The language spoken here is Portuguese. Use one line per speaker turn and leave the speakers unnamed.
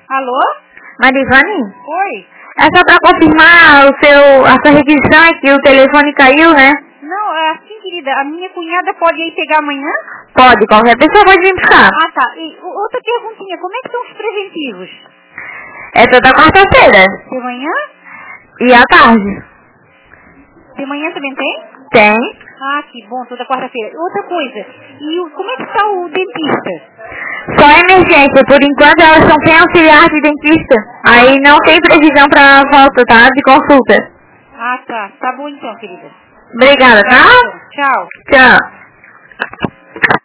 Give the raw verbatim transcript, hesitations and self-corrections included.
Alô?
Marivane?
Oi.
É só pra confirmar o seu, a sua requisição é que o telefone caiu, né?
Não, é assim, querida. A minha cunhada pode ir pegar amanhã?
Pode, qualquer pessoa pode vir buscar.
Ah, tá. E o- outra perguntinha. Como é que são os preventivos?
É toda quarta-feira.
De manhã?
E à tarde?
De manhã também tem?
Tem.
Ah, que bom. Toda quarta-feira. Outra coisa. E o, como é que está o dentista?
Só emergência. Por enquanto elas são sem auxiliar de dentista. Aí não tem previsão pra volta, tá? De consulta.
Ah, tá. Tá bom então, querida.
Obrigada, tá?
Tchau.
Tchau.